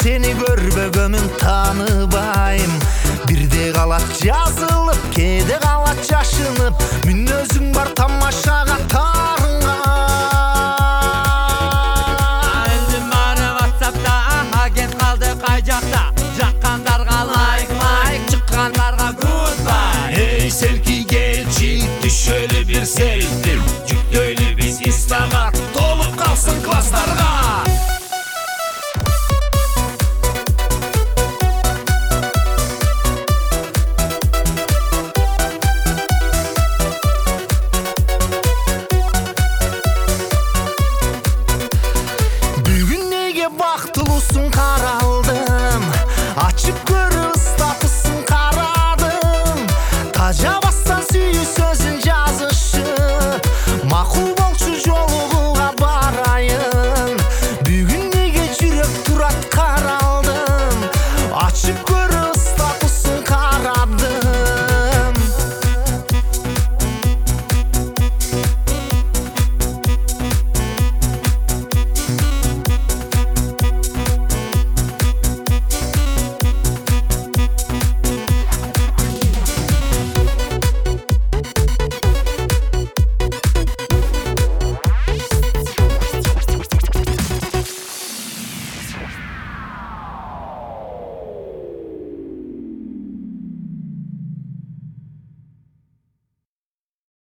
Seni görбөгөмүн тааныбайм. Бирде калат жазылып, кээде калат жашынып. Мүнөзүң бар тамашага тарынган. Элдин баары WhatsApp'та, агент калды кай жакта. Жаккандарга лайк, чыккандарга goodbye. Эй, селки келчи, түшөлү бир селфи. Жүктөйлү биз Инстага, толуп калсын класстарга. Бактылуусун каралдым, ачып көрүп статусын карадым. Тажабастан сүйүү сөзүн жазышы макул